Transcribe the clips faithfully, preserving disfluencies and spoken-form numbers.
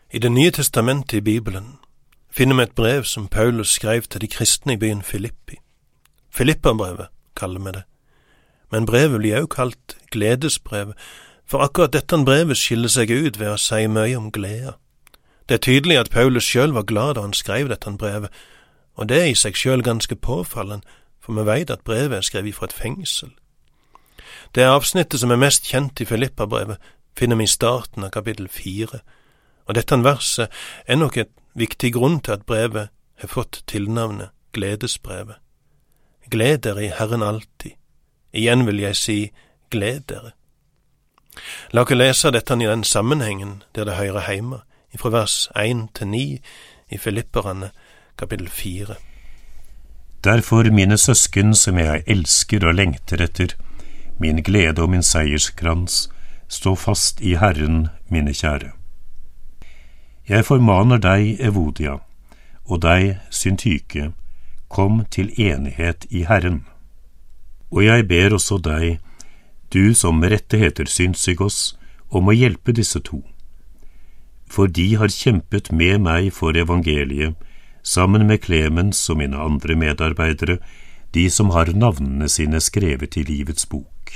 I Det nye testamentet i Bibelen finner vi et brev som Paulus skrev til de kristne i byen Filippi. Filipperbrevet kaller vi det, men brevet blir også kalt gledesbrevet, for akkurat dette brevet skiller seg ut ved å si mye om glede. Det er tydelig at Paulus selv var glad da han skrev dette brevet, og det er i seg selv ganske påfallende, for vi vet at brevet er skrevet fra et fengsel. Det avsnittet som er mest kjent i Filipperbrevet finner vi i starten av kapittel fire, og dette verset er nok et viktig grunn til at brevet har fått tilnavnet gledesbrevet. Gled dere i Herren alltid. Igjen vil jeg si, gled dere. La oss lese dette i den sammenhengen der det hører hjemme, fra vers én til ni i Filipperne, kapittel fire. Derfor, mine søsken som jeg elsker og lengter etter, min glede og min seierskrans, stå fast i Herren, mine kjære. Jeg formaner deg, Evodia, og deg, Syntyke, kom til enighet i Herren. Og jeg ber også deg, du som med rette heter Synsygos, om å hjelpe disse to. For de har kjempet med meg for evangeliet, sammen med Klemens og mine andre medarbeidere, de som har navnene sine skrevet i livets bok.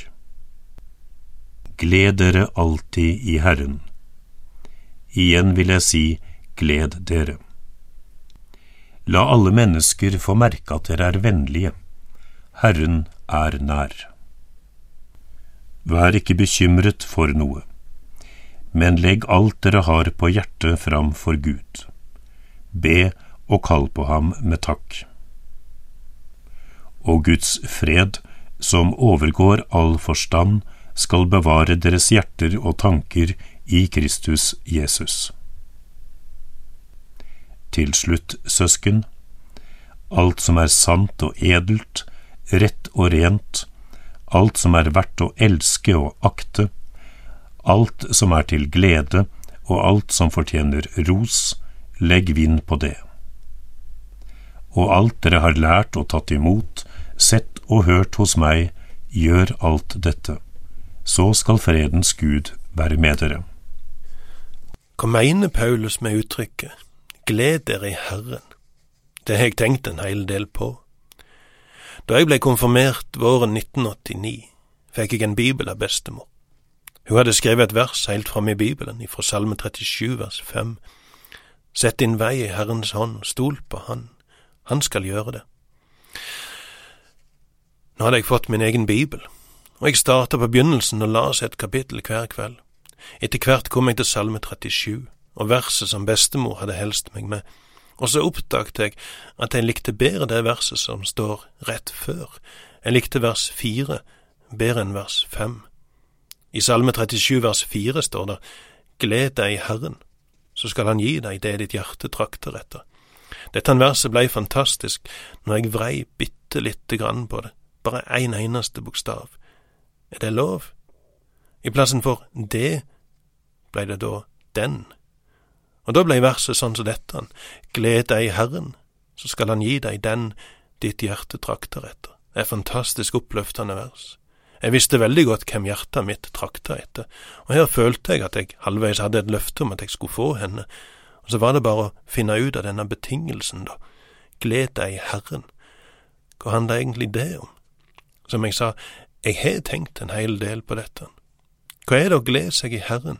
Gled dere alltid i Herren. Igjen vil jeg si, gled dere. La alle mennesker få merke at dere er vennlige. Herren er nær. Vær ikke bekymret for noe, men legg alt dere har på hjertet fram for Gud. Be og kall på ham med takk. Og Guds fred, som overgår all forstand, skal bevare deres hjerter og tanker i Kristus Jesus. Til slutt, søsken, alt som er sant og edelt, rett og rent, alt som er verdt å elske og akte, alt som er til glede og alt som fortjener ros, legg vind på det. Og alt dere har lært og tatt imot, sett og hørt hos meg, gjør alt dette. Så skal fredens Gud være med dere. Hva mener Paulus med uttrykket «Gled dere i Herren»? Det har jeg tenkt en hel del på. Da jeg ble konfirmert våren nitten åttini, fikk jeg en bibel av bestemor. Hun hadde skrevet et vers helt fram i Bibelen, fra Salme trettisju, vers fem. Sett din vei i Herrens hånd, stol på Han. Han skal gjøre det. Nå hadde jeg fått min egen bibel, og jeg startet på begynnelsen og las et kapittel hver kveld. Etter hvert kom jeg til Salme trettisju, og verset som bestemor hadde helst meg med, og så oppdaget jeg at jeg likte bedre det verset som står rett før. Jeg likte vers fire bedre enn vers fem. I Salme trettisju vers fire står det, «Gled deg i Herren, så skal han gi deg det ditt hjerte trakter etter». Dette verset ble fantastisk når jeg vrei bitte lite grann på det, bare en eneste bokstav. Er det lov? I plassen for det ble det da den. Og da ble verset sånn som dette, «Gled deg i Herren, så skal han gi deg den ditt hjerte trakter etter». Det er fantastisk oppløftende vers. Jeg visste veldig godt hvem hjertet mitt trakta etter, og her følte jeg at jeg halvveis hadde et løfte om at jeg skulle få henne, og så var det bare å finne ut av denne betingelsen da. Gled deg i Herren. Hva handler egentlig det om? Som jeg sa, jeg har tenkt en hel del på dette. Hva er det å glede seg i Herren?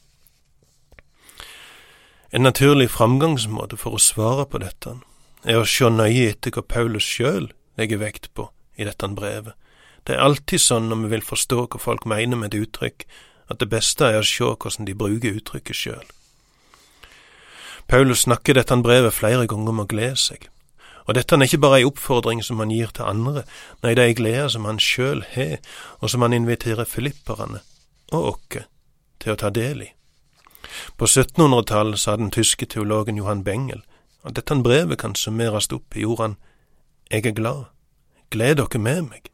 En naturlig framgangsmåte for å svare på dette er å se nøye etter hva Paulus selv legger vekt på i dette brevet. Det er alltid sånn når vi vil forstå hva folk mener med et uttrykk, at det beste er å se hvordan de bruker uttrykket selv. Paulus snakker dette brevet flere ganger om å glede seg, og dette er ikke bare en oppfordring som han gir til andre, nei, det er en glede som han selv har, og som han inviterer filipperne og okke til å ta del i. På syttenhundretallet sa den tyske teologen Johann Bengel at dette brevet kan summeres opp i ordene «Jeg er glad, gled dere med meg».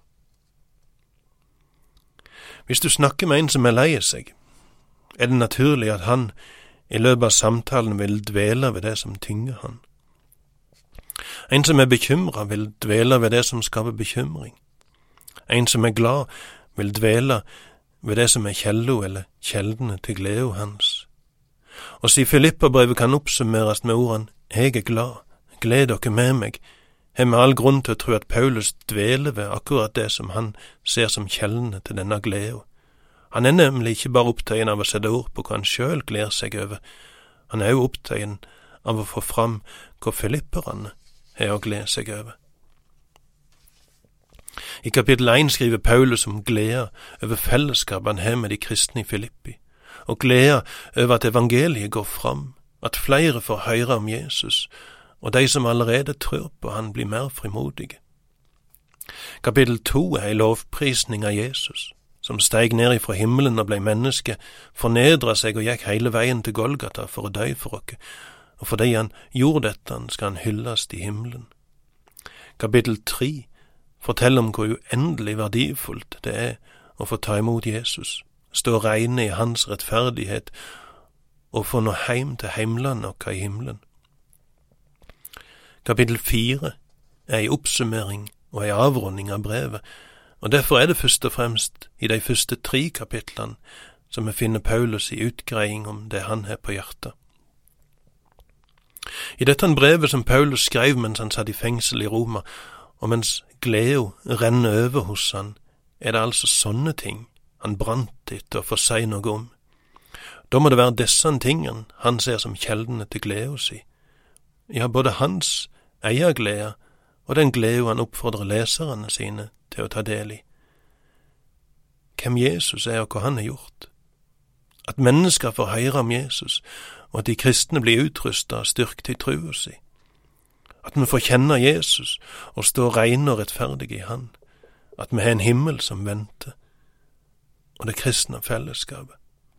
Hvis du snakker med en som er lei seg, er det naturlig at han i løpet av samtalen vil dvele ved det som tynger han. En som er bekymret vil dvele ved det som skaper bekymring. En som er glad vil dvele ved det som er kjeldo eller kjeldene til glede hans. Og si Filipperbrevet kan oppsummeres med ordene «Jeg er glad, gled dere med meg», har vi all grunn til å tro at Paulus dveler ved akkurat det som han ser som kjeldene til denne gleden. Han er nemlig ikke bare opptatt av å sette ord på hva han selv gleder seg over, han er jo opptatt av å få fram hva filipperne har å glede seg over. I kapittel én skriver Paulus om glede over fellesskapet han har med de kristne i Filippi, og glede over at evangeliet går fram, at flere får høre om Jesus, og de som allerede tror på han blir mer frimodige. Kapittel to er en lovprisning av Jesus, som steg ned ifra himmelen og ble menneske, fornedret seg og gikk hele veien til Golgata for å dø for oss, og fordi han gjorde dette skal han hyllast i himmelen. Kapittel tre forteller om hvor uendelig verdifullt det er å få ta imot Jesus, stå reine i hans rettferdighet og få nå heim til heimlandet og i himmelen. Kapittel fire er en oppsummering og en avrunding av brevet, og derfor er det først og fremst i de første tre kapitlene som vi finner Paulus i utgreiing om det han har på hjertet. I dette brevet som Paulus skrev mens han satt i fengsel i Roma, og mens gleden renner over hos han, er det altså sånne ting han brant etter å få si noe om. Da må det være disse tingene han ser som kjeldene til gleden si. Ja, både hans eier glede og den glede han oppfordrer leserne sine til å ta del i. Hvem Jesus er og hva han har gjort. At mennesker får høre om Jesus, og at de kristne blir utrustet og styrket i troen sin. At vi får kjenne Jesus og stå reine og rettferdige i han. At vi har en himmel som venter, og det kristne fellesskapet.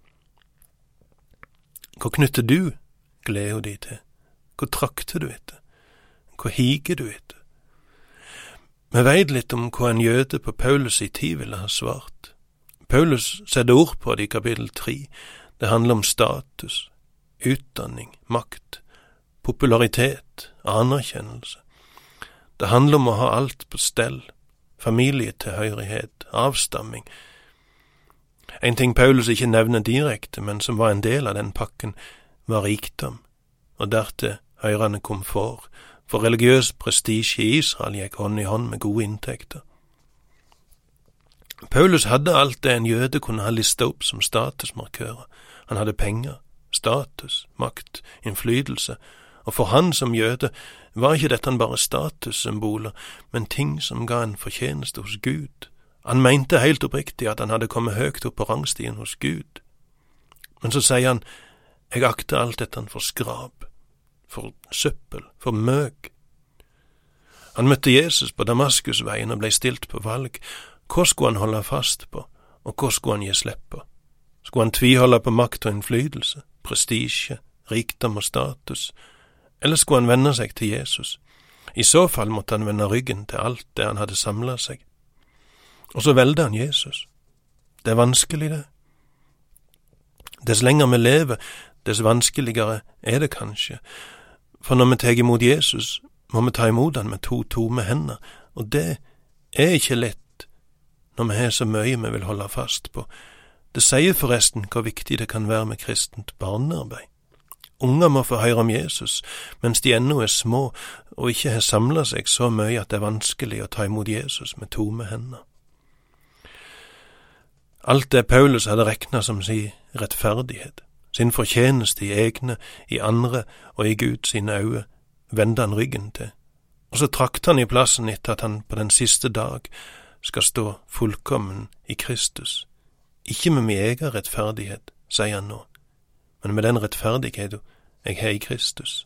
Hva knytter du gleden din til? Hva trakter du etter? Hva higer du etter? Vi vet litt om hva en jøde på Paulus i tid ville ha svart. Paulus setter ord på det i kapittel tre. Det handler om status, utdanning, makt, popularitet, anerkjennelse. Det handler om å ha alt på stell, familietilhørighet, avstamming. En ting Paulus ikke nevner direkte, men som var en del av den pakken, var rikdom, og dertil høyrende komfort, for religiøs prestisje i Israel gikk hånd i hånd med gode inntekter. Paulus hadde alt det en jøde kunne ha listet opp som statusmarkører. Han hadde penger, status, makt, innflytelse, og for han som jøde var ikke dette bare statussymboler, men ting som ga en fortjeneste hos Gud. Han mente helt oppriktig at han hadde kommet høyt opp på rangstien hos Gud. Men så sier han, jeg akter alt dette for skrap, for søppel, for møg. Han møtte Jesus på Damaskusveien og ble stilt på valg. Hva skulle han holde fast på, og hva skulle han gi slipp på? Skulle han tviholde på makt og innflytelse, prestisje, rikdom og status, eller skulle han vende seg til Jesus? I så fall måtte han vende ryggen til alt det han hadde samlet seg. Og så velger han Jesus. Det er vanskelig det. Dess lenger vi lever, dess vanskeligere er det kanskje. For når vi tar imot Jesus, må vi ta imot han med to tomme hender, og det er ikke lett når vi har så mye vi vil holde fast på. Det sier forresten hvor viktig det kan være med kristent barnearbeid. Unger må få høre om Jesus, mens de ennå er små og ikke har samlet seg så mye at det er vanskelig å ta imot Jesus med tomme hender. Alt det Paulus hadde regnet som sin rettferdighet, sin fortjeneste i egne, i andre og i Gud sine øyne, vendte han ryggen til. Og så trakte han i plassen etter at han på den siste dag skal stå fullkommen i Kristus. Ikke med min egen rettferdighet, sier han nå, men med den rettferdigheten jeg har i Kristus.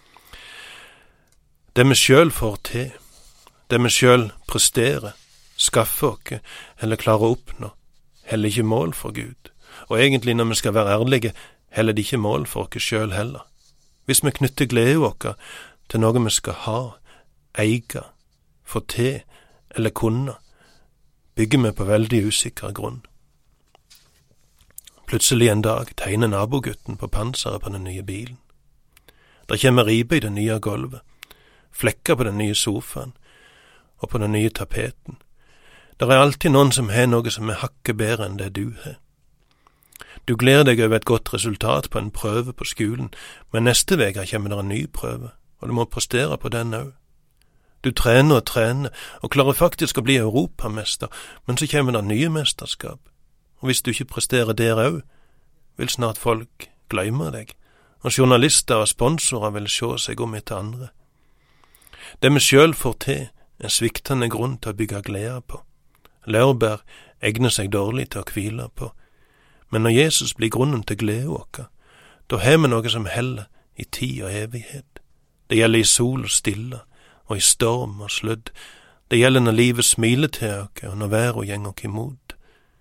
Det vi selv får til, det vi selv presterer, skaffer oss eller klarer å oppnå, heller ikke mål for Gud. Og egentlig når vi skal være ærlige, heller det ikke mål for oss selv heller. Hvis vi knytter glede vår til noe vi skal ha, eie, få til eller kunne, bygger vi på veldig usikker grunn. Plutselig en dag tegner nabogutten på panseret på den nye bilen. Der kommer ribe i det nye gulvet, flekker på den nye sofaen og på den nye tapeten. Der er alltid noen som har noe som er hakket bedre enn det du har. Du gleder deg over et godt resultat på en prøve på skolen, men neste veke kommer det en ny prøve, og du må prestere på den òg. Du trener og trener, og klarer faktisk å bli europamester, men så kommer det nye mesterskap, og hvis du ikke presterer der òg, vil snart folk glemme deg, og journalister og sponsorer vil se seg om etter andre. Det vi sjøl får til, er sviktende grunn til å bygge glede på. Laurbær egner seg dårlig til å hvile på, men når Jesus blir grunnen til glede vår, da har vi noe som heller i tid og evighet. Det gjelder i sol og stille, og i storm og sludd. Det gjelder når livet smiler til oss, og når været gjenger oss imot.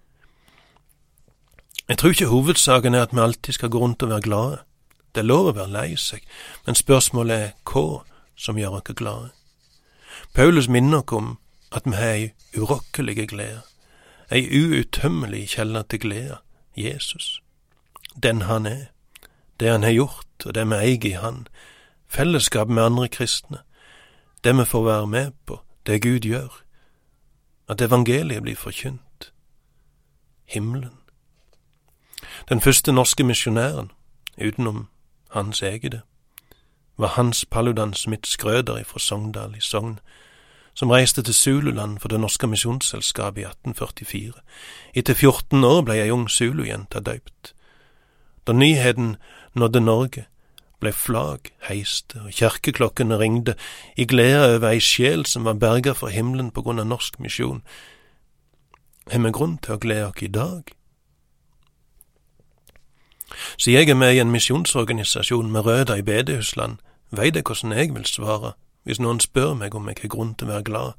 Jeg tror ikke hovedsaken er at vi alltid skal gå rundt og være glade. Det er lov å være lei seg, men spørsmålet er hva som gjør oss glade. Paulus minner oss om at vi har ei urokkelige glede, ei uuttømmelig kjelde til glede, Jesus. Den han er, det han har gjort og det vi eier i han, fellesskap med andre kristne, det vi får være med på, det Gud gjør, at evangeliet blir forkynt, himmelen. Den første norske misjonæren, utenom hans egede, var Hans Paludan Smith Skrøder fra Sogndal i Sogn, som reiste til Zululand for det norske misjonsselskapet i atten førtifire. Etter fjorten år ble ei ung Zulu-jente døypt. Da nyheten nådde Norge, ble flagg heiste og kjerkeklokkene ringde i glede over ei sjel som var berget fra himmelen på grunn av norsk misjon. Har vi grunn til å glede oss i dag? Så jeg er med i en misjonsorganisasjon med røtter i bedehusland, vet jeg hvordan jeg vil svare hvis noen spør meg om jeg har grunn til å være glad.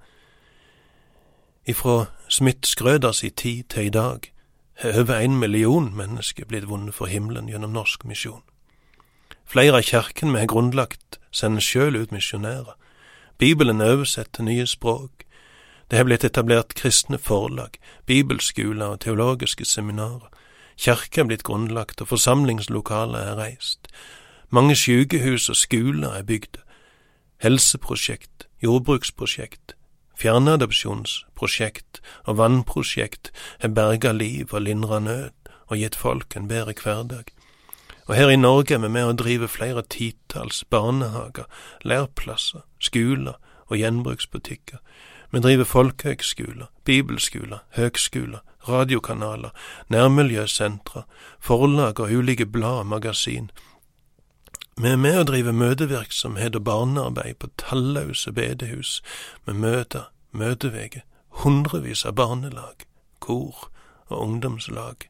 Ifra Smith Skrøders i tid til i dag har over en million mennesker blitt vunnet for himmelen gjennom norsk misjon. Flere av kjerken vi har grunnlagt sender selv ut misjonærer. Bibelen er oversett til nye språk. Det har blitt etablert kristne forlag, bibelskoler og teologiske seminarer. Kjerken er blitt grunnlagt og forsamlingslokaler er reist. Mange sykehus og skoler er bygd. Helseprosjekt, jordbruksprosjekt, fjernadopsjonsprosjekt og vannprosjekt har berget liv og lindret nød og gitt folk en bedre hverdag. Og her i Norge er vi med å drive flere titalls barnehager, lærplasser, skoler og gjenbruksbutikker. Vi driver folkehøgskoler, bibelskoler, høgskoler, radiokanaler, nærmiljøsentra, forlag og ulike blad og magasin. Vi er med å drive møtevirksomhet og barnearbeid på talløse bedehus, med møter, møtevege, hundrevis av barnelag, kor og ungdomslag.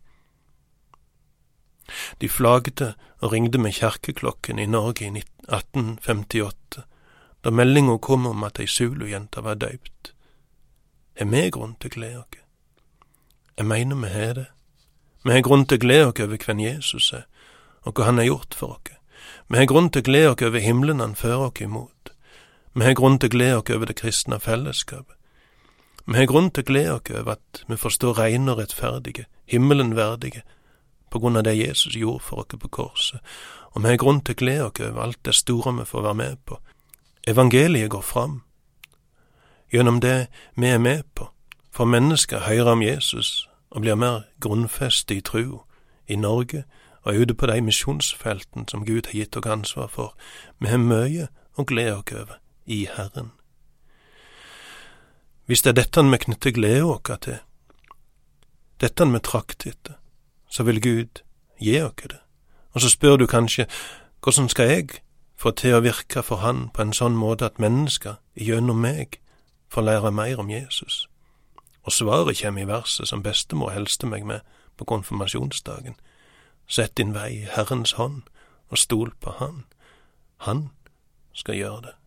De flagde og ringde med kjerkeklokken i Norge i atten femtiåtte, da meldingen kom om at ei Zulu-jente var døypt. Er vi grunn til glede oss? Jeg mener vi har det. Vi har grunn til glede oss over hvem Jesus er, og hva han har gjort for oss. Vi har grunn til glede oss over himmelen han fører oss imot. Vi har grunn til glede oss over det kristne fellesskapet. Vi har grunn til glede oss over at vi forstår reine og rettferdige, himmelen verdige, på grunn av det Jesus gjorde for oss på korset. Og vi har grunn til glede oss over alt det store vi får være med på. Evangeliet går fram. Gjennom det vi er med på, får mennesker høre om Jesus og blir mer grunnfestet i tro i Norge og ute på de misjonsfelten som Gud har gitt oss ansvar for. Vi har mye å glede oss over i Herren. Hvis det er dette vi knytter glede oss til, dette vi trakter etter, så vil Gud gi oss det. Og så spør du kanskje, hvordan skal jeg få til å virke for Han på en sånn måte at mennesker gjennom meg får lære mer om Jesus? Og svaret kommer i verset som bestemor helste meg med på konfirmasjonsdagen. Sett din vei i Herrens hånd og stol på Han. Han skal gjøre det.